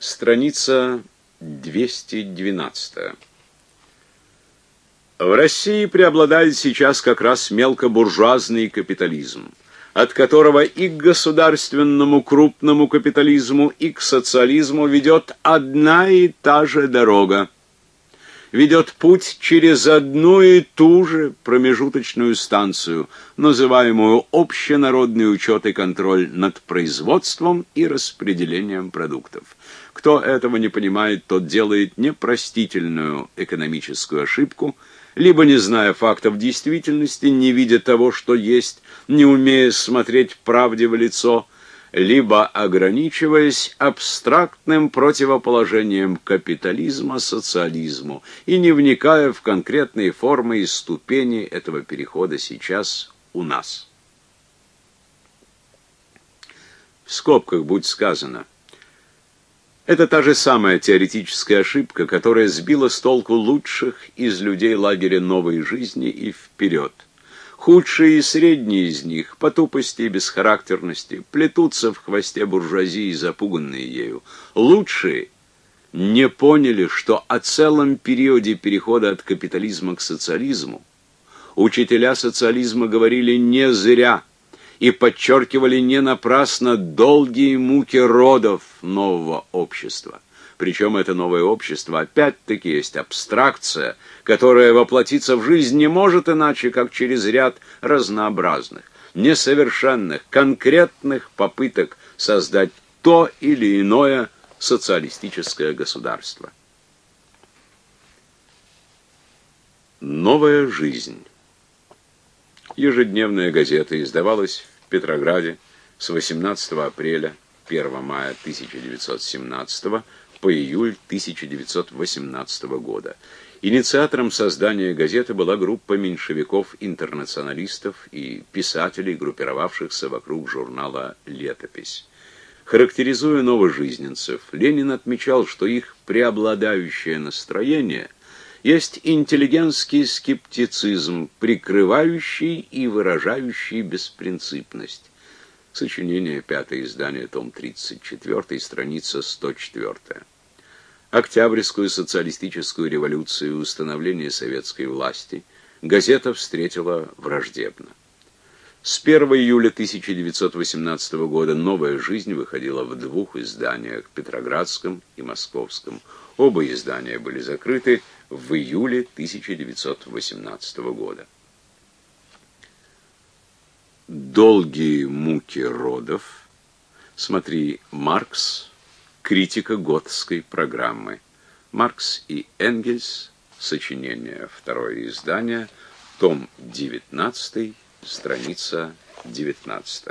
Страница 212. В России преобладает сейчас как раз мелкобуржуазный капитализм, от которого и к государственному крупному капитализму, и к социализму ведет одна и та же дорога. Ведет путь через одну и ту же промежуточную станцию, называемую общенародный учет и контроль над производством и распределением продуктов. Кто этого не понимает, тот делает непростительную экономическую ошибку, либо, не зная фактов действительности, не видя того, что есть, не умея смотреть правде в лицо, либо ограничиваясь абстрактным противоположением капитализма социализму и не вникая в конкретные формы и ступени этого перехода сейчас у нас. В скобках будь сказано, это та же самая теоретическая ошибка, которая сбила с толку лучших из людей лагеря новой жизни и вперед. Худшие и средние из них, по тупости и бесхарактерности, плетутся в хвосте буржуазии, запуганные ею. Лучшие не поняли, что о целом периоде перехода от капитализма к социализму учителя социализма говорили не зря и подчеркивали не напрасно долгие муки родов нового общества. Причем это новое общество опять-таки есть абстракция, которая воплотиться в жизнь не может иначе, как через ряд разнообразных, несовершенных, конкретных попыток создать то или иное социалистическое государство. Новая жизнь. Ежедневная газета издавалась в Петрограде с 18 апреля 1 мая 1917 по июль 1918 года. Инициатором создания газеты была группа меньшевиков-интернационалистов и писателей, группировавшихся вокруг журнала «Летопись». Характеризуя новожизненцев, Ленин отмечал, что их преобладающее настроение есть интеллигентский скептицизм, прикрывающий и выражающий беспринципность. Сочинение, 5-е издание, том 34, страница 104. Октябрьскую социалистическую революцию и установление советской власти газета встретила враждебно. С 1 июля 1918 года «Новая жизнь» выходила в 2 изданиях, петроградском и московском. Оба издания были закрыты в июле 1918 года. Долгие муки родов. Смотри «Маркс. Критика Готской программы». Маркс и Энгельс. Сочинение. 2-е издание. Том 19. Страница 19.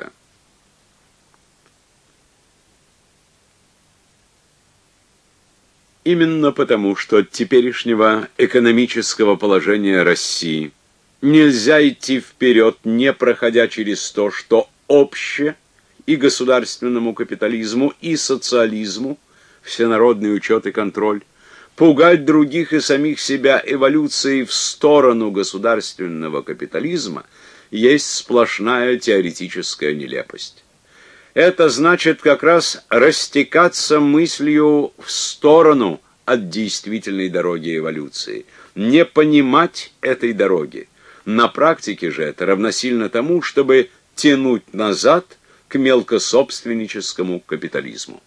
Именно потому, что от теперешнего экономического положения России нельзя идти вперед, не проходя через то, что обще и государственному капитализму, и социализму, всенародный учет и контроль, пугать других и самих себя эволюцией в сторону государственного капитализма есть сплошная теоретическая нелепость. Это значит как раз растекаться мыслью в сторону от действительной дороги эволюции, не понимать этой дороги. На практике же это равносильно тому, чтобы тянуть назад к мелкособственническому капитализму.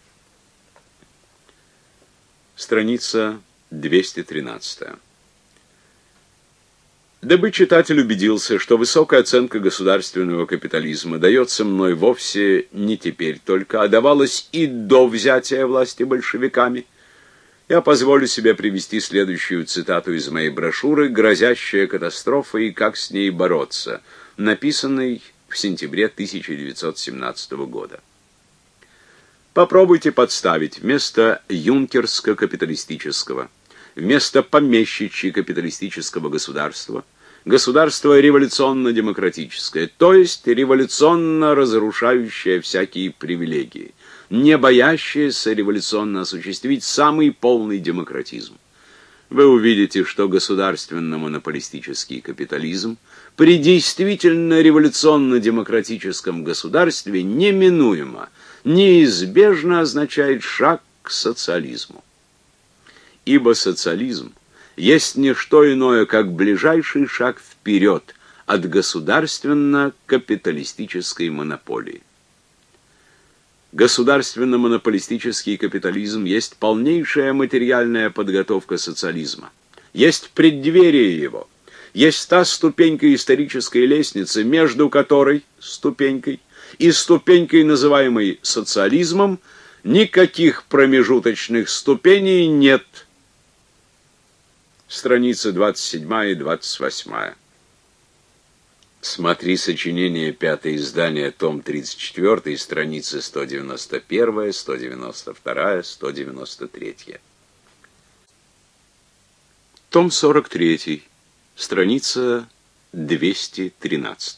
Страница 213. Дабы читатель убедился, что высокая оценка государственного капитализма дается мной вовсе не теперь только, а давалась и до взятия власти большевиками, я позволю себе привести следующую цитату из моей брошюры «Грозящая катастрофа и как с ней бороться», написанной в сентябре 1917 года. Попробуйте подставить вместо юнкерско-капиталистического, вместо помещичьи-капиталистического государства, государство революционно-демократическое, то есть революционно разрушающее всякие привилегии, не боящееся революционно осуществить самый полный демократизм. Вы увидите, что государственно-монополистический капитализм при действительно революционно-демократическом государстве неминуемо, неизбежно означает шаг к социализму. Ибо социализм есть не что иное, как ближайший шаг вперед от государственно-капиталистической монополии. Государственно-монополистический капитализм есть полнейшая материальная подготовка социализма, есть преддверие его, есть та ступенька исторической лестницы, между которой ступенькой и ступенькой, называемой социализмом, никаких промежуточных ступеней нет. Страницы 27 и 28. Смотри сочинение, 5-е издание, том 34, страницы 191, 192, 193. Том 43, страница 213.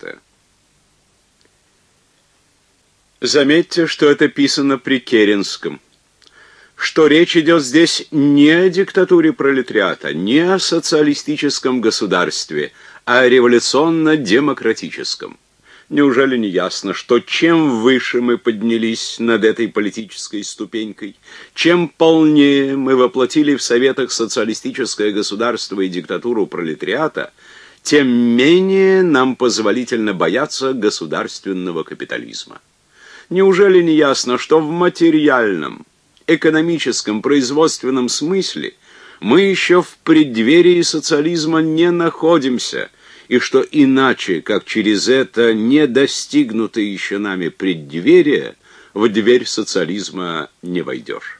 Заметьте, что это писано при Керенском, что речь идет здесь не о диктатуре пролетариата, не о социалистическом государстве, а о революционно-демократическом. Неужели не ясно, что чем выше мы поднялись над этой политической ступенькой, чем полнее мы воплотили в советах социалистическое государство и диктатуру пролетариата, тем менее нам позволительно бояться государственного капитализма? Неужели не ясно, что в материальном, экономическом, производственном смысле мы еще в преддверии социализма не находимся, и что иначе, как через это не достигнутое еще нами преддверие, в дверь социализма не войдешь?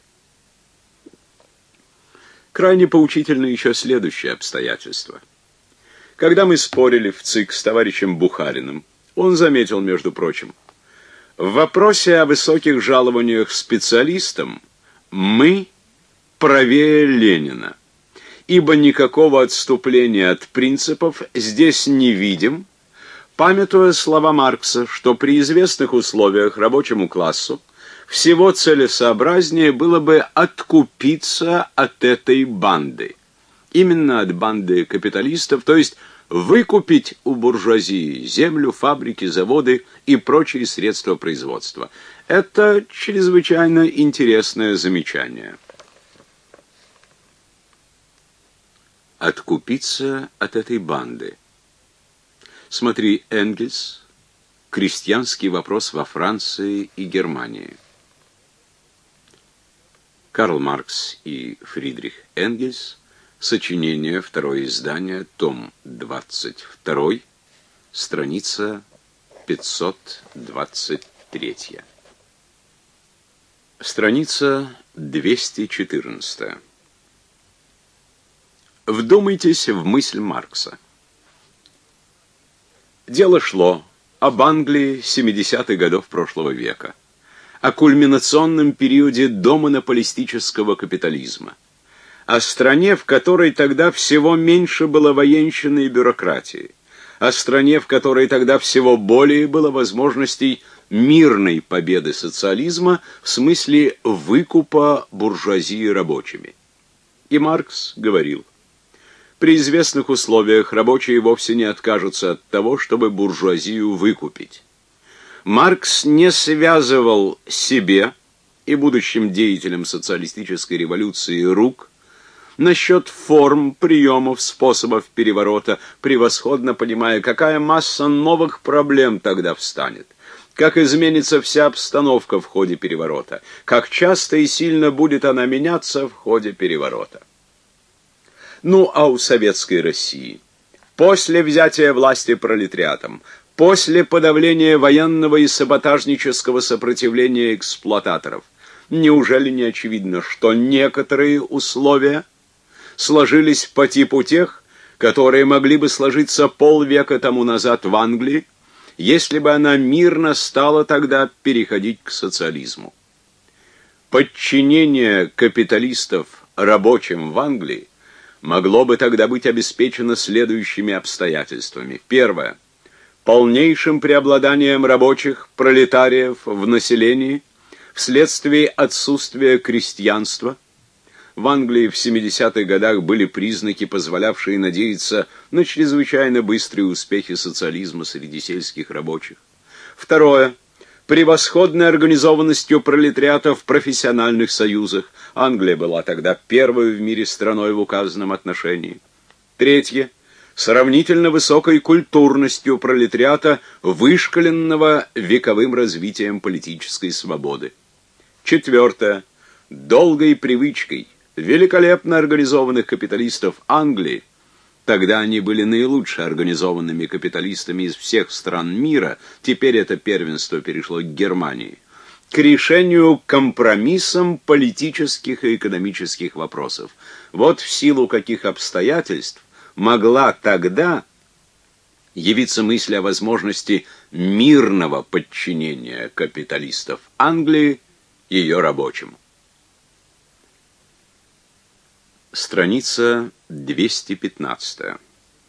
Крайне поучительно еще следующее обстоятельство. Когда мы спорили в ЦИК с товарищем Бухариным, он заметил, между прочим, в вопросе о высоких жалованиях специалистам мы правее Ленина, ибо никакого отступления от принципов здесь не видим, памятуя слова Маркса, что при известных условиях рабочему классу всего целесообразнее было бы откупиться от этой банды, именно от банды капиталистов, то есть выкупить у буржуазии землю, фабрики, заводы и прочие средства производства. Это чрезвычайно интересное замечание. Откупиться от этой банды. Смотри, Энгельс, «Крестьянский вопрос во Франции и Германии». Карл Маркс и Фридрих Энгельс, сочинение, 2-е издание, том 22, страница 523. Страница 214. Вдумайтесь в мысль Маркса. Дело шло об Англии 70-х годов прошлого века, о кульминационном периоде домонополистического капитализма, о стране, в которой тогда всего меньше было военщины и бюрократии, о стране, в которой тогда всего более было возможностей мирной победы социализма в смысле выкупа буржуазии рабочими. И Маркс говорил: при известных условиях рабочие вовсе не откажутся от того, чтобы буржуазию выкупить. Маркс не связывал себе и будущим деятелям социалистической революции рук насчет форм, приемов, способов переворота, превосходно понимая, какая масса новых проблем тогда встанет, как изменится вся обстановка в ходе переворота, как часто и сильно будет она меняться в ходе переворота. Ну, а у советской России, после взятия власти пролетариатом, после подавления военного и саботажнического сопротивления эксплуататоров, неужели не очевидно, что некоторые условия сложились по типу тех, которые могли бы сложиться полвека тому назад в Англии, если бы она мирно стала тогда переходить к социализму? Подчинение капиталистов рабочим в Англии могло бы тогда быть обеспечено следующими обстоятельствами. Первое. Полнейшим преобладанием рабочих, пролетариев в населении вследствие отсутствия крестьянства. В Англии в 70-х годах были признаки, позволявшие надеяться на чрезвычайно быстрые успехи социализма среди сельских рабочих. Второе. превосходной организованностью пролетариата в профессиональных союзах. Англия была тогда первой в мире страной в указанном отношении. Третье. Сравнительно высокой культурностью пролетариата, вышкаленного вековым развитием политической свободы. Четвертое. Долгой привычкой великолепно организованных капиталистов Англии, тогда они были наилучше организованными капиталистами из всех стран мира, теперь это первенство перешло к Германии, к решению компромиссом политических и экономических вопросов. Вот в силу каких обстоятельств могла тогда явиться мысль о возможности мирного подчинения капиталистов Англии ее рабочим. Страница 215.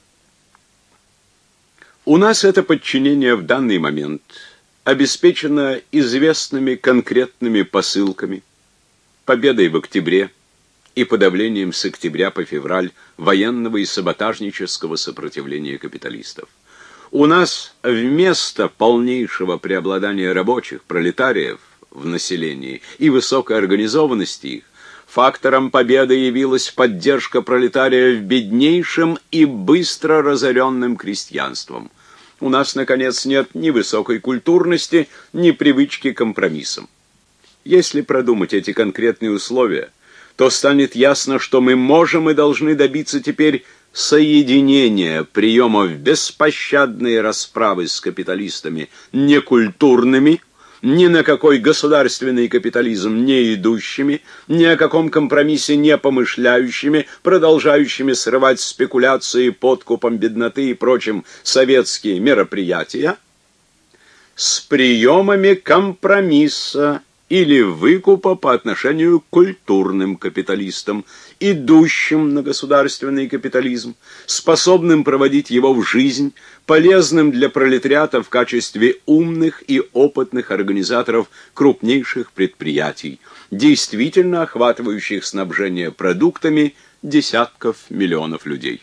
У нас это подчинение в данный момент обеспечено известными конкретными посылками, победой в октябре и подавлением с октября по февраль военного и саботажнического сопротивления капиталистов. У нас вместо полнейшего преобладания рабочих, пролетариев в населении и высокой организованности их, фактором победы явилась поддержка пролетариев беднейшим и быстро разоренным крестьянством. У нас, наконец, нет ни высокой культурности, ни привычки к компромиссам. Если продумать эти конкретные условия, то станет ясно, что мы можем и должны добиться теперь соединения приемов беспощадной расправы с капиталистами некультурными, ни на какой государственный капитализм не идущими, ни о каком компромиссе не помышляющими, продолжающими срывать спекуляции, подкупом бедноты и прочим советские мероприятия, с приемами компромисса или выкупа по отношению к культурным капиталистам, идущим на государственный капитализм, способным проводить его в жизнь, полезным для пролетариата в качестве умных и опытных организаторов крупнейших предприятий, действительно охватывающих снабжение продуктами десятков миллионов людей.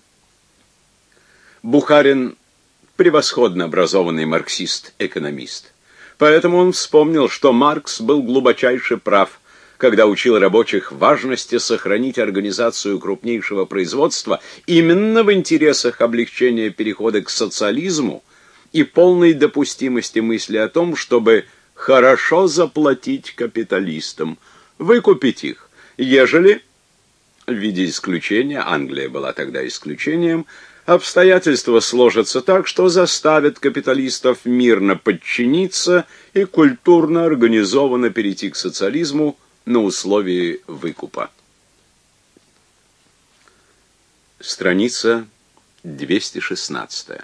Бухарин – превосходно образованный марксист-экономист. Поэтому он вспомнил, что Маркс был глубочайше прав, когда учил рабочих важности сохранить организацию крупнейшего производства именно в интересах облегчения перехода к социализму и полной допустимости мысли о том, чтобы хорошо заплатить капиталистам, выкупить их, ежели, в виде исключения, Англия была тогда исключением, обстоятельства сложатся так, что заставят капиталистов мирно подчиниться и культурно организованно перейти к социализму на условии выкупа. Страница 216.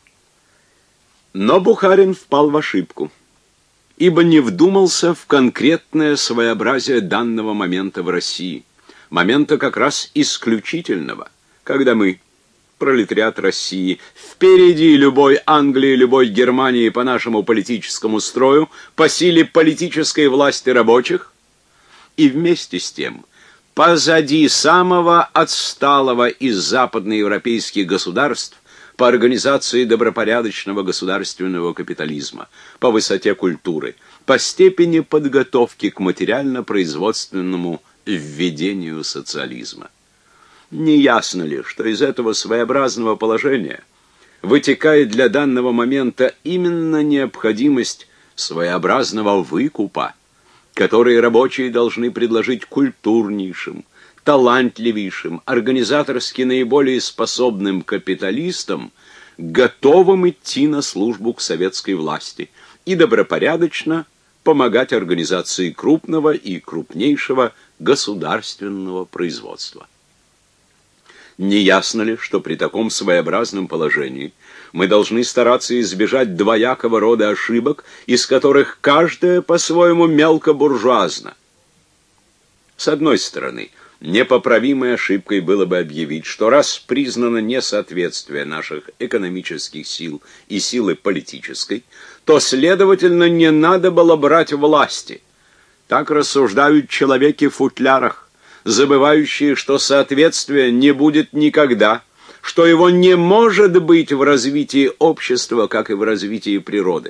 Но Бухарин впал в ошибку, ибо не вдумался в конкретное своеобразие данного момента в России, момента как раз исключительного, когда мы, пролетариат России, впереди любой Англии, любой Германии по нашему политическому строю, по силе политической власти рабочих, и вместе с тем позади самого отсталого из западноевропейских государств по организации добропорядочного государственного капитализма, по высоте культуры, по степени подготовки к материально-производственному введению социализма. Не ясно ли, что из этого своеобразного положения вытекает для данного момента именно необходимость своеобразного выкупа, который рабочие должны предложить культурнейшим, талантливейшим, организаторски наиболее способным капиталистам, готовым идти на службу к советской власти и добропорядочно помогать организации крупного и крупнейшего государственного производства. Не ясно ли, что при таком своеобразном положении мы должны стараться избежать двоякого рода ошибок, из которых каждая по-своему мелкобуржуазна? С одной стороны, непоправимой ошибкой было бы объявить, что раз признано несоответствие наших экономических сил и силы политической, то, следовательно, не надо было брать власти. Так рассуждают человеки в футлярах, забывающие, что соответствия не будет никогда, что его не может быть в развитии общества, как и в развитии природы,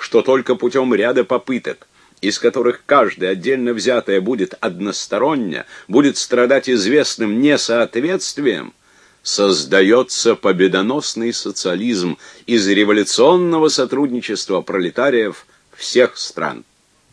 что только путем ряда попыток, из которых каждая отдельно взятая будет односторонняя, будет страдать известным несоответствием, создается победоносный социализм из революционного сотрудничества пролетариев всех стран.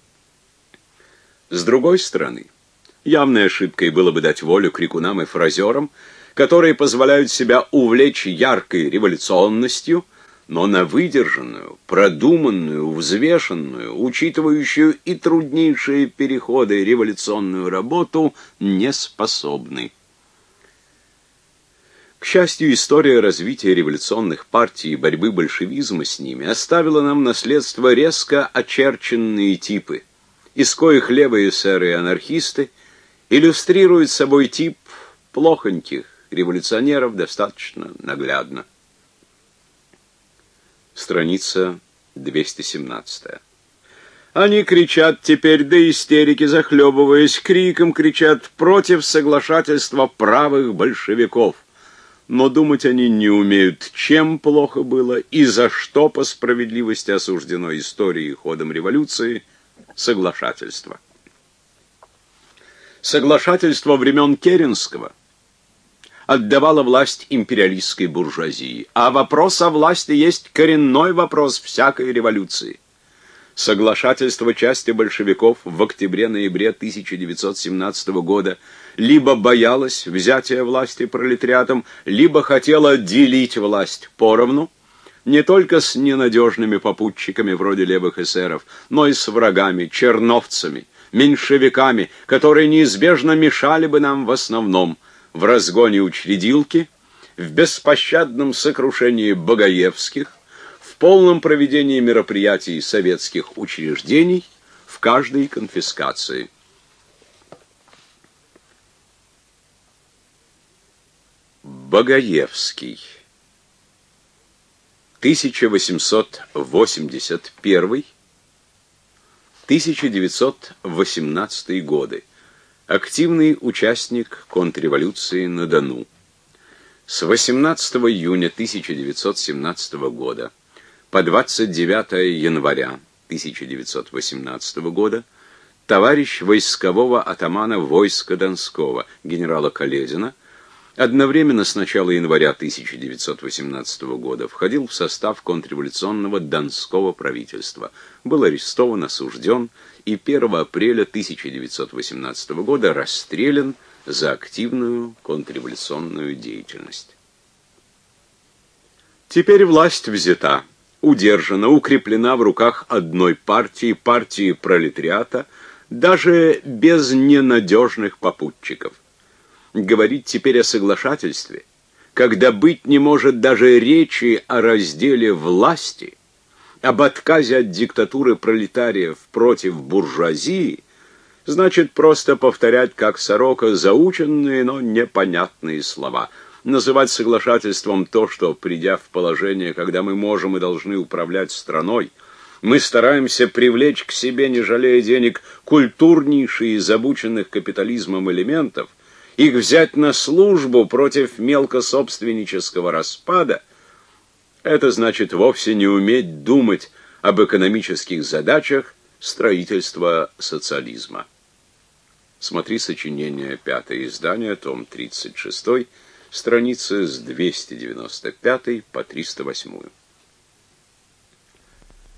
С другой стороны, явной ошибкой было бы дать волю крикунам и фразерам, которые позволяют себя увлечь яркой революционностью, но на выдержанную, продуманную, взвешенную, учитывающую и труднейшие переходы революционную работу не способны. К счастью, история развития революционных партий и борьбы большевизма с ними оставила нам наследство резко очерченные типы, из коих левые эсеры и анархисты иллюстрируют собой тип плохоньких революционеров достаточно наглядно. Страница 217. Они кричат теперь до истерики, захлебываясь, криком кричат против соглашательства правых большевиков. Но думать они не умеют, чем плохо было и за что по справедливости осуждено историей и ходом революции соглашательство. Соглашательство времен Керенского отдавало власть империалистской буржуазии, а вопрос о власти есть коренной вопрос всякой революции. Соглашательство части большевиков в октябре-ноябре 1917 года либо боялось взятия власти пролетариатом, либо хотела делить власть поровну, не только с ненадежными попутчиками вроде левых эсеров, но и с врагами, черновцами, меньшевиками, которые неизбежно мешали бы нам в основном в разгоне учредилки, в беспощадном сокрушении Богоевских, в полном проведении мероприятий советских учреждений, в каждой конфискации. Богоевский. 1881-1918 годы. Активный участник контрреволюции на Дону. С 18 июня 1917 года по 29 января 1918 года товарищ войскового атамана войска Донского генерала Колезина одновременно с начала января 1918 года входил в состав контрреволюционного Донского правительства, был арестован, осужден и 1 апреля 1918 года расстрелян за активную контрреволюционную деятельность. Теперь власть взята, удержана, укреплена в руках одной партии, партии пролетариата, даже без ненадежных попутчиков. Говорить теперь о соглашательстве, когда быть не может даже речи о разделе власти, об отказе от диктатуры пролетариев против буржуазии, значит просто повторять как сорока заученные, но непонятные слова. Называть соглашательством то, что, придя в положение, когда мы можем и должны управлять страной, мы стараемся привлечь к себе, не жалея денег, культурнейшие из обученных капитализмом элементов, их взять на службу против мелкособственнического распада, это значит вовсе не уметь думать об экономических задачах строительства социализма. Смотри сочинение, 5-е издание, том 36, страницы с 295 по 308.